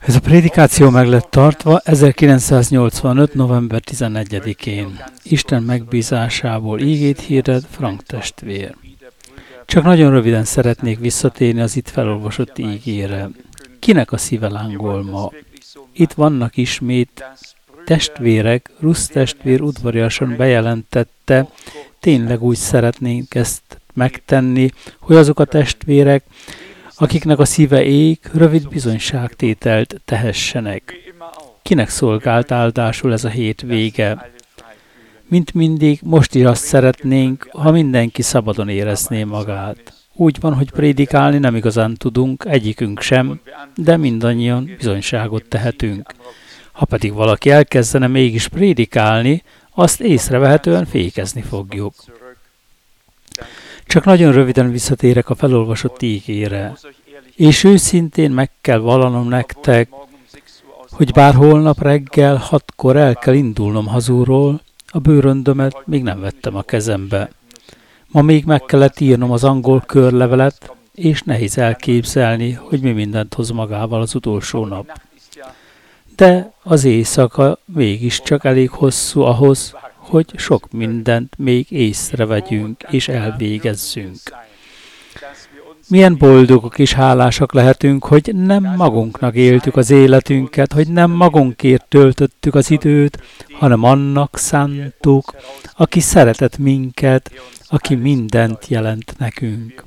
Ez a prédikáció meg lett tartva 1985. november 11-én. Isten megbízásából ígét hirdet Frank testvér. Csak nagyon röviden szeretnék visszatérni az itt felolvasott ígére. Kinek a szíve lángol ma? Itt vannak ismét testvérek, Rusz testvér udvariasan bejelentette, tényleg úgy szeretnénk ezt megtenni, hogy azok a testvérek, akiknek a szíve ég, rövid bizonyságtételt tehessenek. Kinek szolgált áldásul ez a hét vége? Mint mindig, most is azt szeretnénk, ha mindenki szabadon érezné magát. Úgy van, hogy prédikálni nem igazán tudunk, egyikünk sem, de mindannyian bizonyságot tehetünk. Ha pedig valaki elkezdene mégis prédikálni, azt észrevehetően fékezni fogjuk. Csak nagyon röviden visszatérek a felolvasott ígére. És őszintén meg kell vallanom nektek, hogy bár holnap reggel 6-kor el kell indulnom hazúról, a bőröndömet még nem vettem a kezembe. Ma még meg kellett írnom az angol körlevelet, és nehéz elképzelni, hogy mi mindent hoz magával az utolsó nap. De az éjszaka mégiscsak elég hosszú ahhoz, hogy sok mindent még észrevegyünk és elvégezzünk. Milyen boldogok és hálásak lehetünk, hogy nem magunknak éltük az életünket, hogy nem magunkért töltöttük az időt, hanem annak szántuk, aki szeretett minket, aki mindent jelent nekünk.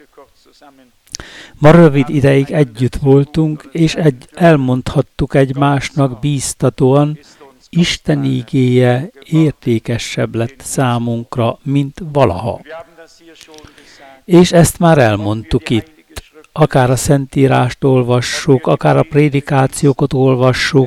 Ma rövid ideig együtt voltunk, és elmondhattuk egymásnak bíztatóan, Isten ígéje értékesebb lett számunkra, mint valaha. És ezt már elmondtuk itt. Akár a Szentírást olvassuk, akár a prédikációkat olvassuk,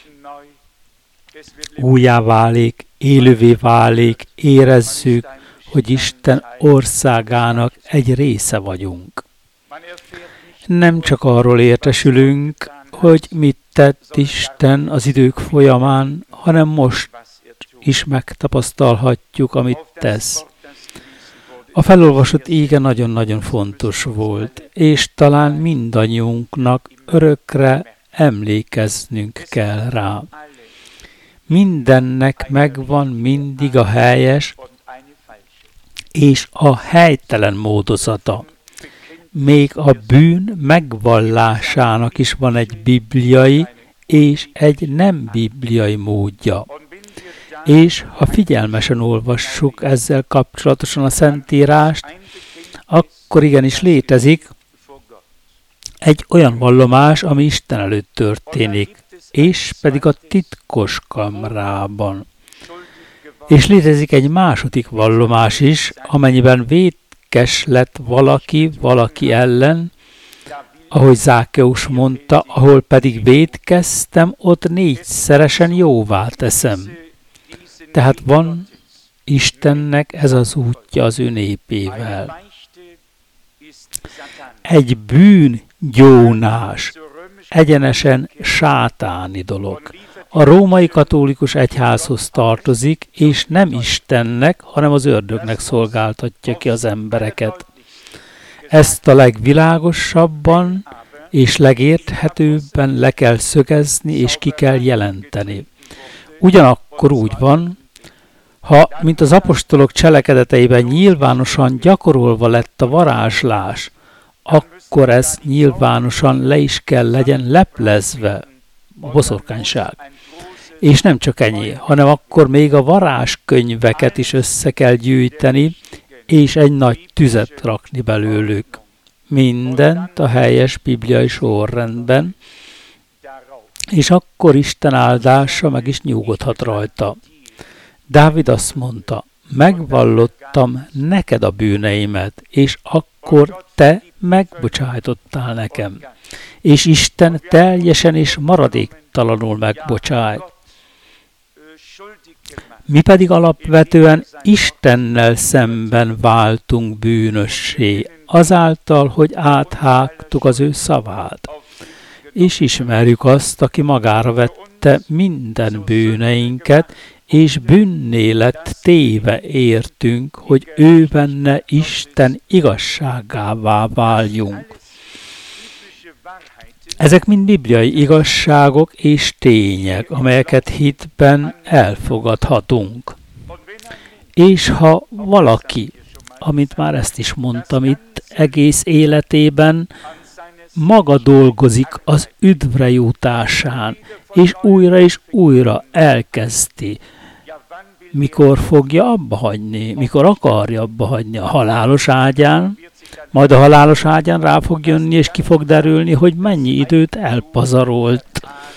újjá válik, élővé válik, érezzük, hogy Isten országának egy része vagyunk. Nem csak arról értesülünk, hogy mit tett Isten az idők folyamán, hanem most is megtapasztalhatjuk, amit tesz. A felolvasott íge nagyon-nagyon fontos volt, és talán mindannyiunknak örökre emlékeznünk kell rá. Mindennek megvan mindig a helyes és a helytelen módozata. Még a bűn megvallásának is van egy bibliai és egy nem bibliai módja. És ha figyelmesen olvassuk ezzel kapcsolatosan a Szentírást, akkor igenis létezik egy olyan vallomás, ami Isten előtt történik, és pedig a titkos kamrában. És létezik egy második vallomás is, amennyiben vétkes lett valaki ellen, ahogy Zákeus mondta, ahol pedig vétkeztem, ott 4-szeresen jóvá teszem. Tehát van Istennek ez az útja az ő népével. Egy bűngyónás, egyenesen sátáni dolog. A római katolikus egyházhoz tartozik, és nem Istennek, hanem az ördögnek szolgáltatja ki az embereket. Ezt a legvilágosabban és legérthetőbben le kell szögezni, és ki kell jelenteni. Ugyanakkor úgy van, ha, mint az apostolok cselekedeteiben nyilvánosan gyakorolva lett a varázslás, akkor ez nyilvánosan le is kell legyen leplezve, a boszorkányság. És nem csak ennyi, hanem akkor még a varázskönyveket is össze kell gyűjteni, és egy nagy tüzet rakni belőlük. Mindent a helyes bibliai sorrendben, és akkor Isten áldása meg is nyugodhat rajta. Dávid azt mondta, megvallottam neked a bűneimet, és akkor te megbocsájtottál nekem. És Isten teljesen és maradéktalanul megbocsájt. Mi pedig alapvetően Istennel szemben váltunk bűnössé, azáltal, hogy áthágtuk az ő szavát. És ismerjük azt, aki magára vette minden bűneinket, és bűnné lett téve értünk, hogy ő benne Isten igazságává váljunk. Ezek mind bibliai igazságok és tények, amelyeket hitben elfogadhatunk. És ha valaki, amint már ezt is mondtam itt, egész életében maga dolgozik az üdvre jutásán, és újra elkezdi, mikor fogja abba hagyni, mikor akarja abba hagyni a halálos ágyán, majd a halálos ágyán rá fog jönni, és ki fog derülni, hogy mennyi időt elpazarolt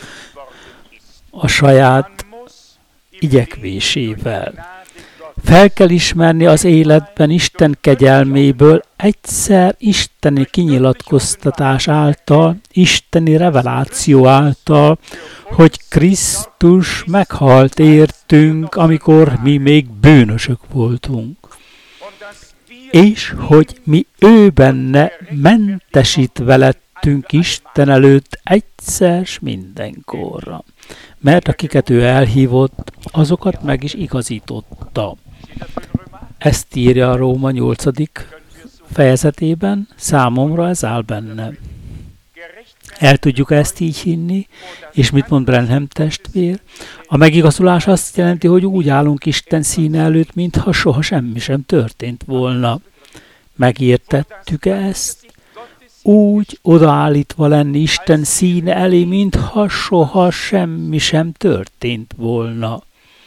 a saját igyekvésével. Fel kell ismerni az életben Isten kegyelméből egyszer isteni kinyilatkoztatás által, isteni reveláció által, hogy Krisztus meghalt értünk, amikor mi még bűnösök voltunk. És hogy mi ő benne mentesítve lettünk Isten előtt egyszer s mindenkorra. Mert akiket ő elhívott, azokat meg is igazította. Ezt írja a Róma 8. fejezetében, számomra ez áll benne. El tudjuk ezt így hinni, és mit mond Branham testvér? A megigazulás azt jelenti, hogy úgy állunk Isten színe előtt, mintha soha semmi sem történt volna. Megértettük ezt? Úgy odaállítva lenni Isten színe elé, mintha soha semmi sem történt volna.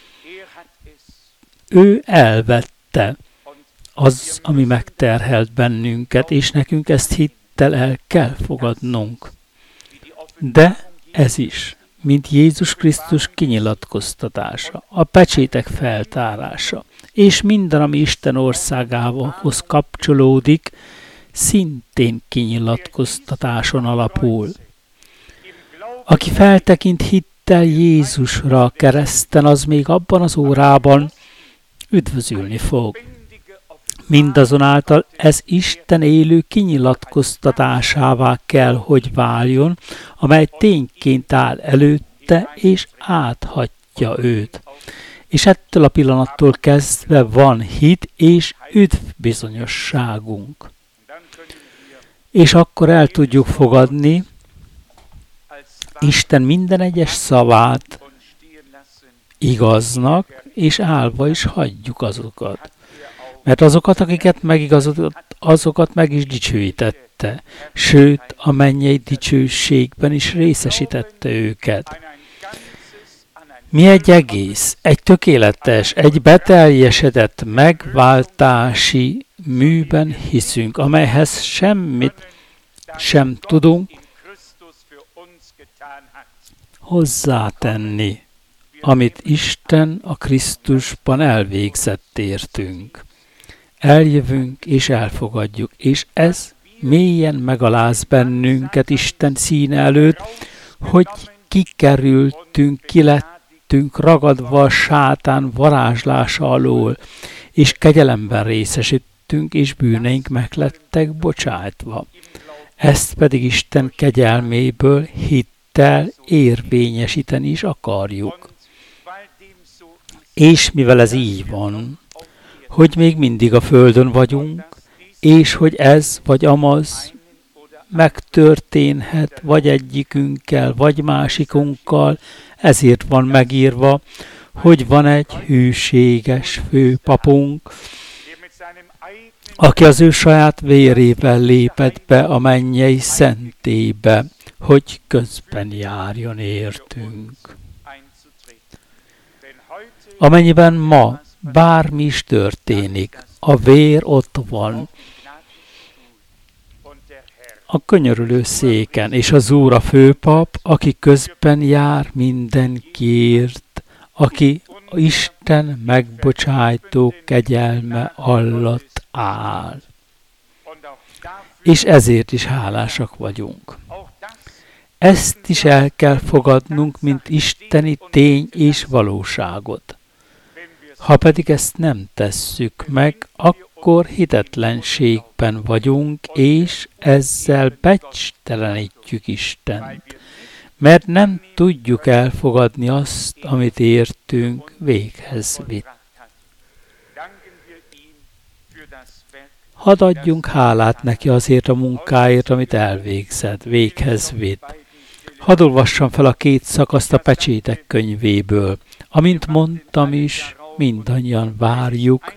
Ő elvette az, ami megterhelt bennünket, és nekünk ezt hittel el kell fogadnunk. De ez is, mint Jézus Krisztus kinyilatkoztatása, a pecsétek feltárása, és minden, ami Isten országához kapcsolódik, szintén kinyilatkoztatáson alapul. Aki feltekint hittel Jézusra a kereszten, az még abban az órában üdvözülni fog. Mindazonáltal ez Isten élő kinyilatkoztatásává kell, hogy váljon, amely tényként áll előtte, és áthatja őt. És ettől a pillanattól kezdve van hit és üdvbizonyosságunk. És akkor el tudjuk fogadni Isten minden egyes szavát igaznak, és állva is hagyjuk azokat. Mert azokat, akiket megigazodt, azokat meg is dicsőítette, sőt, a mennyei dicsőségben is részesítette őket. Mi egy egész, egy tökéletes, egy beteljesedett megváltási műben hiszünk, amelyhez semmit sem tudunk hozzátenni, amit Isten a Krisztusban elvégzett értünk. Eljövünk és elfogadjuk, és ez mélyen megaláz bennünket Isten színe előtt, hogy kikerültünk, kilettünk ragadva a sátán varázslása alól, és kegyelemben részesítettünk, és bűneink meglettek bocsájtva. Ezt pedig Isten kegyelméből hittel érvényesíteni is akarjuk. És mivel ez így van, hogy még mindig a földön vagyunk, és hogy ez vagy amaz megtörténhet, vagy egyikünkkel, vagy másikunkkal, ezért van megírva, hogy van egy hűséges főpapunk, aki az ő saját vérével lépett be a mennyei szentélybe, hogy közben járjon értünk. Amennyiben ma bármi is történik, a vér ott van, a könyörülő széken, és az Úr a főpap, aki közben jár mindenkiért, aki Isten megbocsájtó kegyelme alatt áll. És ezért is hálásak vagyunk. Ezt is el kell fogadnunk, mint isteni tény és valóságot. Ha pedig ezt nem tesszük meg, akkor hitetlenségben vagyunk, és ezzel becstelenítjük Istent. Mert nem tudjuk elfogadni azt, amit értünk, véghez vitt. Hadd adjunk hálát neki azért a munkáért, amit elvégzett, véghez vitt. Hadd olvassam fel a 2 szakaszt a Pecsétek könyvéből. Amint mondtam is, mindannyian várjuk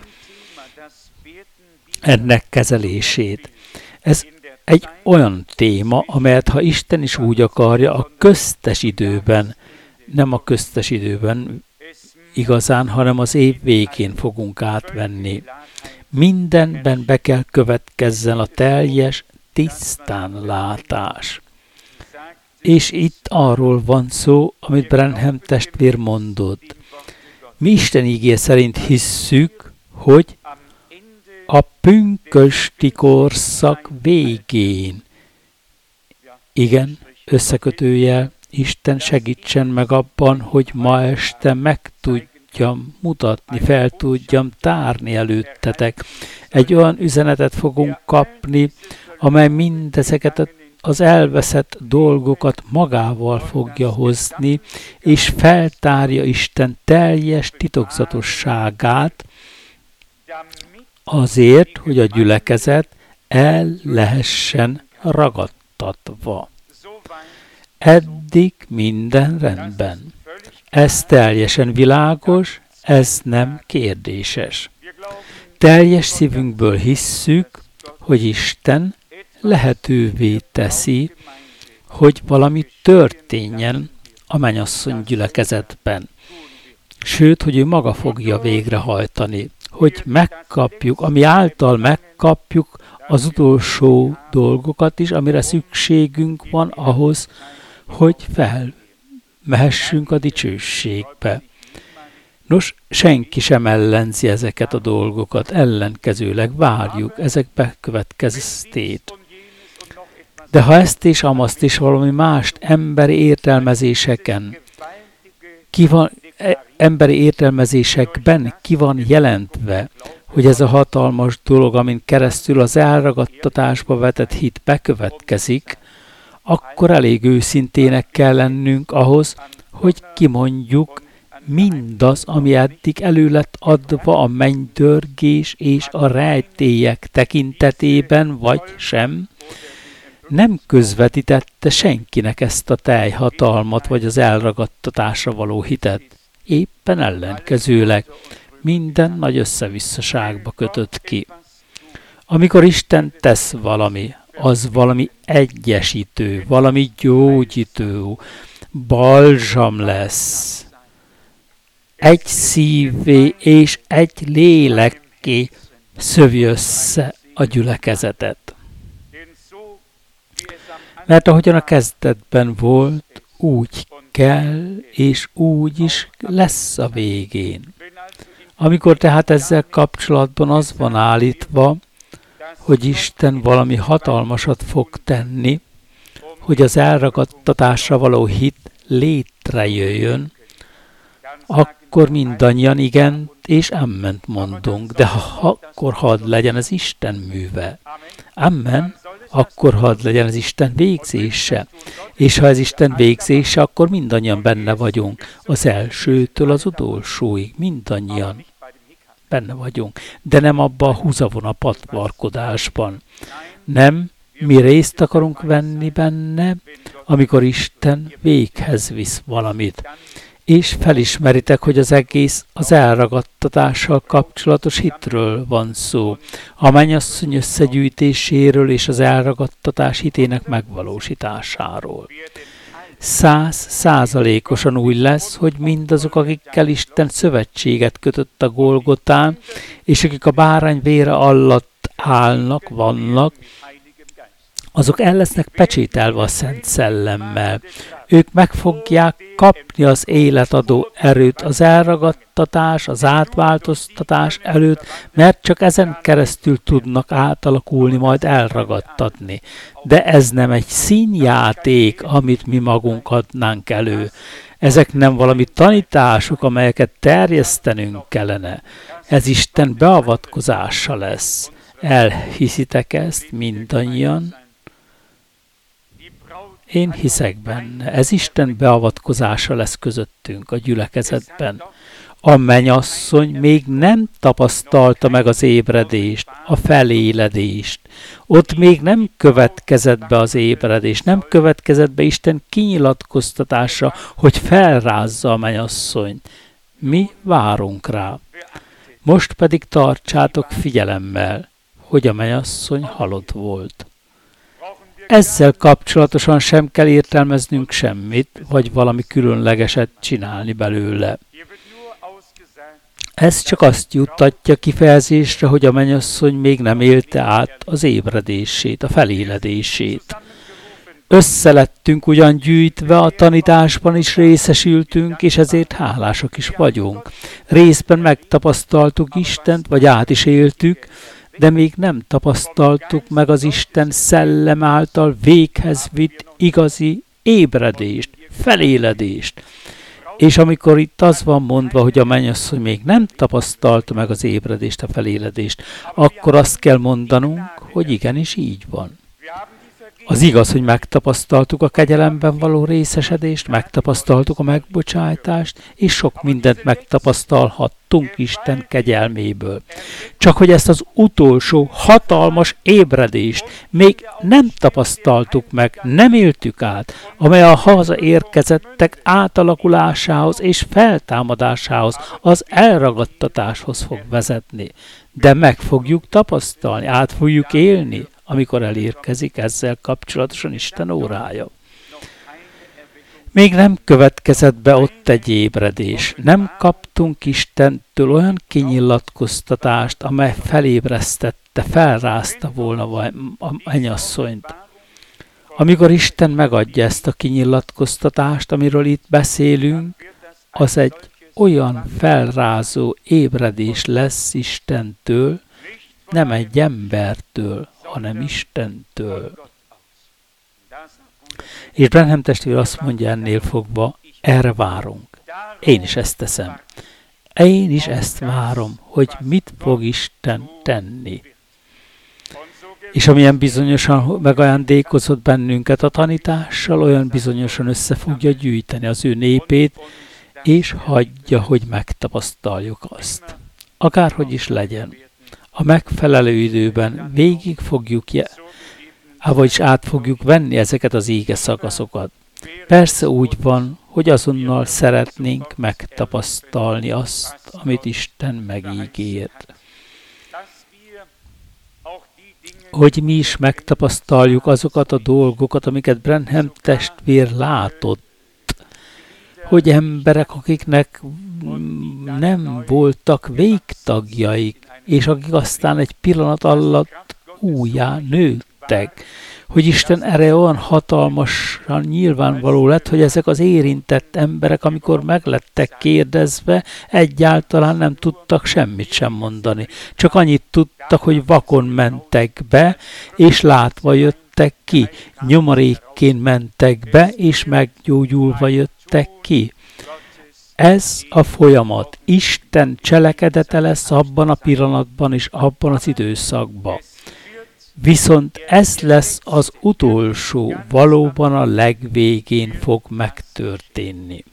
ennek kezelését. Ez egy olyan téma, amelyet ha Isten is úgy akarja, a köztes időben, nem a köztes időben igazán, hanem az év végén fogunk átvenni. Mindenben be kell következzen a teljes tisztánlátás. És itt arról van szó, amit Branham testvér mondott. Mi Isten ígéje szerint hisszük, hogy a pünkösdi korszak végén, igen, összekötőjel, Isten segítsen meg abban, hogy ma este meg tudjam mutatni, fel tudjam tárni előttetek. Egy olyan üzenetet fogunk kapni, amely mindezeket az elveszett dolgokat magával fogja hozni, és feltárja Isten teljes titokzatosságát azért, hogy a gyülekezet el lehessen ragadtatva. Eddig minden rendben. Ez teljesen világos, ez nem kérdéses. Teljes szívünkből hisszük, hogy Isten lehetővé teszi, hogy valami történjen a mennyasszony gyülekezetben. Sőt, hogy ő maga fogja végrehajtani, hogy megkapjuk, ami által megkapjuk az utolsó dolgokat is, amire szükségünk van ahhoz, hogy felmehessünk a dicsőségbe. Nos, senki sem ellenzi ezeket a dolgokat, ellenkezőleg várjuk ezek bekövetkeztét. De ha ezt és amazt is valami mást emberi értelmezésekben ki van jelentve, hogy ez a hatalmas dolog, amin keresztül az elragadtatásba vetett hit bekövetkezik, akkor elég őszintének kell lennünk ahhoz, hogy kimondjuk mindaz, ami eddig elő lett adva a mennydörgés és a rejtélyek tekintetében, vagy sem, nem közvetítette senkinek ezt a teljhatalmat, vagy az elragadtatásra való hitet. Éppen ellenkezőleg minden nagy összevisszaságba kötött ki. Amikor Isten tesz valami, az valami egyesítő, valami gyógyító, balzsam lesz. Egy szívvé és egy lélekké szövi össze a gyülekezetet. Mert ahogyan a kezdetben volt, úgy kell, és úgy is lesz a végén. Amikor tehát ezzel kapcsolatban az van állítva, hogy Isten valami hatalmasat fog tenni, hogy az elragadtatásra való hit létrejöjjön, akkor mindannyian igen és amment mondunk, de akkor hadd legyen ez Isten műve. Amen, akkor hadd legyen ez Isten végzése. És ha ez Isten végzése, akkor mindannyian benne vagyunk. Az elsőtől az utolsóig mindannyian benne vagyunk. De nem abba a húzavona patvarkodásban. Nem, mi részt akarunk venni benne, amikor Isten véghez visz valamit. És felismeritek, hogy az egész az elragadtatással kapcsolatos hitről van szó, a mennyasszony összegyűjtéséről és az elragadtatás hitének megvalósításáról. 100%-osan úgy lesz, hogy mindazok, akikkel Isten szövetséget kötött a Golgotán, és akik a bárány vére alatt állnak, vannak, azok el lesznek pecsételve a Szent Szellemmel. Ők meg fogják kapni az életadó erőt az elragadtatás, az átváltoztatás előtt, mert csak ezen keresztül tudnak átalakulni, majd elragadtatni. De ez nem egy színjáték, amit mi magunk adnánk elő. Ezek nem valami tanítások, amelyeket terjesztenünk kellene. Ez Isten beavatkozása lesz. Elhiszitek ezt mindannyian? Én hiszek benne. Ez Isten beavatkozása lesz közöttünk a gyülekezetben. A mennyasszony még nem tapasztalta meg az ébredést, a feléledést. Ott még nem következett be az ébredés, nem következett be Isten kinyilatkoztatása, hogy felrázza a mennyasszonyt. Mi várunk rá. Most pedig tartsátok figyelemmel, hogy a mennyasszony halott volt. Ezzel kapcsolatosan sem kell értelmeznünk semmit, vagy valami különlegeset csinálni belőle. Ez csak azt juttatja kifejezésre, hogy a mennyasszony még nem élte át az ébredését, a feléledését. Összelettünk ugyan gyűjtve, a tanításban is részesültünk, és ezért hálásak is vagyunk. Részben megtapasztaltuk Istent, vagy át is éltük, de még nem tapasztaltuk meg az Isten szellem által véghez vitt igazi ébredést, feléledést. És amikor itt az van mondva, hogy a mennyasszony még nem tapasztalta meg az ébredést, a feléledést, akkor azt kell mondanunk, hogy igenis így van. Az igaz, hogy megtapasztaltuk a kegyelemben való részesedést, megtapasztaltuk a megbocsájtást, és sok mindent megtapasztalhattunk Isten kegyelméből. Csak hogy ezt az utolsó hatalmas ébredést még nem tapasztaltuk meg, nem éltük át, amely a hazaérkezettek átalakulásához és feltámadásához, az elragadtatáshoz fog vezetni. De meg fogjuk tapasztalni, át fogjuk élni, amikor elérkezik ezzel kapcsolatosan Isten órája. Még nem következett be ott egy ébredés. Nem kaptunk Istentől olyan kinyilatkoztatást, amely felébresztette, felrázta volna a mennyasszonyt. Amikor Isten megadja ezt a kinyilatkoztatást, amiről itt beszélünk, az egy olyan felrázó ébredés lesz Istentől, nem egy embertől, hanem Istentől. És Branham testvér azt mondja ennél fogva, erre várunk. Én is ezt teszem. Én is ezt várom, hogy mit fog Isten tenni. És amilyen bizonyosan megajándékozott bennünket a tanítással, olyan bizonyosan össze fogja gyűjteni az ő népét, és hagyja, hogy megtapasztaljuk azt. Akárhogy is legyen. A megfelelő időben végig fogjuk, vagyis át fogjuk venni ezeket az íge szakaszokat. Persze úgy van, hogy azonnal szeretnénk megtapasztalni azt, amit Isten megígért. Hogy mi is megtapasztaljuk azokat a dolgokat, amiket Branham testvér látott. Hogy emberek, akiknek nem voltak végtagjaik, és akik aztán egy pillanat alatt újjá nőttek. Hogy Isten erre olyan hatalmasan nyilvánvaló lett, hogy ezek az érintett emberek, amikor meglettek kérdezve, egyáltalán nem tudtak semmit sem mondani. Csak annyit tudtak, hogy vakon mentek be, és látva jöttek ki. Nyomorékként mentek be, és meggyógyulva jöttek ki. Ez a folyamat Isten cselekedete lesz abban a pillanatban és abban az időszakban. Viszont ez lesz az utolsó, valóban a legvégén fog megtörténni.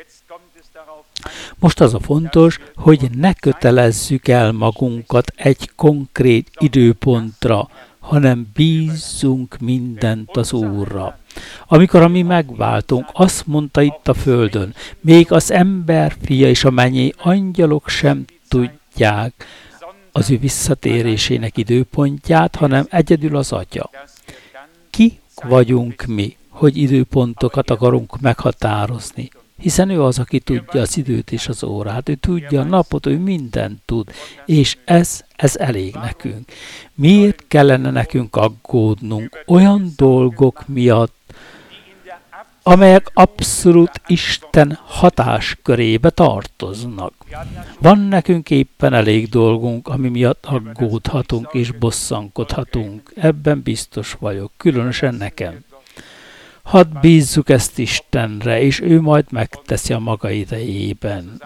Most az a fontos, hogy ne kötelezzük el magunkat egy konkrét időpontra, hanem bízzunk mindent az Úrra. Amikor a mi megváltunk, azt mondta itt a földön, még az ember fia és a mennyei angyalok sem tudják az ő visszatérésének időpontját, hanem egyedül az Atya. Ki vagyunk mi, hogy időpontokat akarunk meghatározni? Hiszen ő az, aki tudja az időt és az órát, ő tudja a napot, ő mindent tud, és ez elég nekünk. Miért kellene nekünk aggódnunk olyan dolgok miatt, amelyek abszolút Isten hatáskörébe tartoznak? Van nekünk éppen elég dolgunk, ami miatt aggódhatunk és bosszankodhatunk. Ebben biztos vagyok, különösen nekem. Hadd bízzuk ezt Istenre, és ő majd megteszi a maga idejében.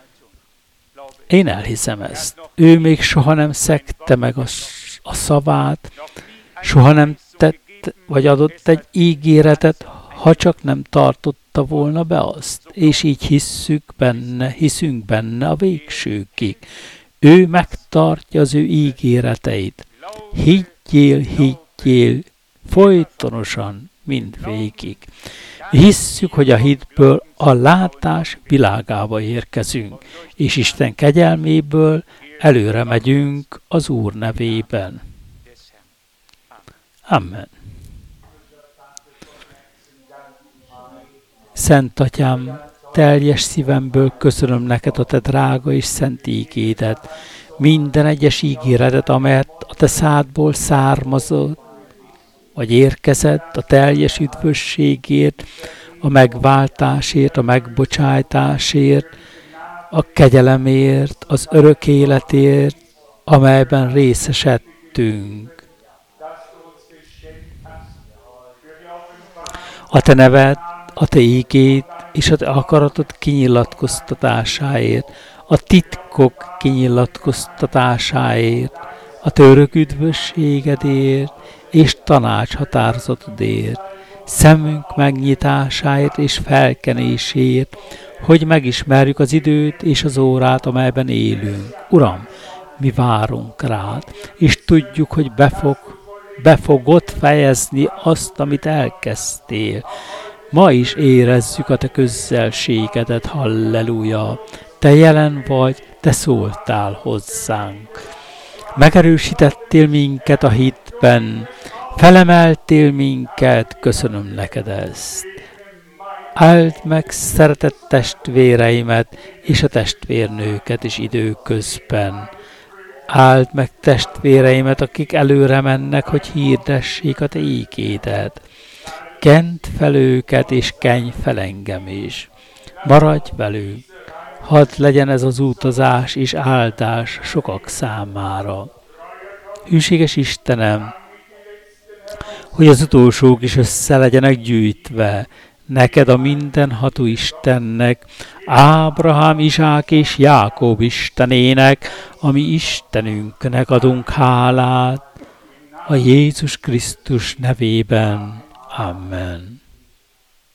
Én elhiszem ezt. Ő még soha nem szegte meg a szavát, soha nem tett, vagy adott egy ígéretet ha csak nem tartotta volna be azt, és így hiszünk benne a végsőkig. Ő megtartja az ő ígéreteit. Higgyél, folytonosan mindvégig. Hisszük, hogy a hitből a látás világába érkezünk, és Isten kegyelméből előre megyünk az Úr nevében. Amen. Szent Atyám, teljes szívemből köszönöm neked a te drága és szent ígédet, minden egyes ígéretet, amelyet a te szádból származott, vagy érkezett a teljes üdvösségért, a megváltásért, a megbocsájtásért, a kegyelemért, az örök életért, amelyben részesedtünk. A te neved, a te ígéd és a te akaratod kinyilatkoztatásáért, a titkok kinyilatkoztatásáért, a te örök üdvösségedért és tanácshatározatodért, szemünk megnyitásáért és felkenéséért, hogy megismerjük az időt és az órát, amelyben élünk. Uram, mi várunk rád, és tudjuk, hogy be fogod fejezni azt, amit elkezdtél. Ma is érezzük a te közelségedet, halleluja! Te jelen vagy, te szóltál hozzánk. Megerősítettél minket a hitben, felemeltél minket, köszönöm neked ezt. Áld meg szeretett testvéreimet és a testvérnőket is időközben. Áld meg testvéreimet, akik előre mennek, hogy hirdessék a te ígédet. Kent fel őket, és kenj fel engem is. Maradj velünk, hadd legyen ez az utazás és áldás sokak számára. Hűséges Istenem, hogy az utolsók is össze legyenek gyűjtve, neked a mindenható Istennek, Ábrahám, Izsák és Jákob Istenének, a mi Istenünknek adunk hálát, a Jézus Krisztus nevében. Amen.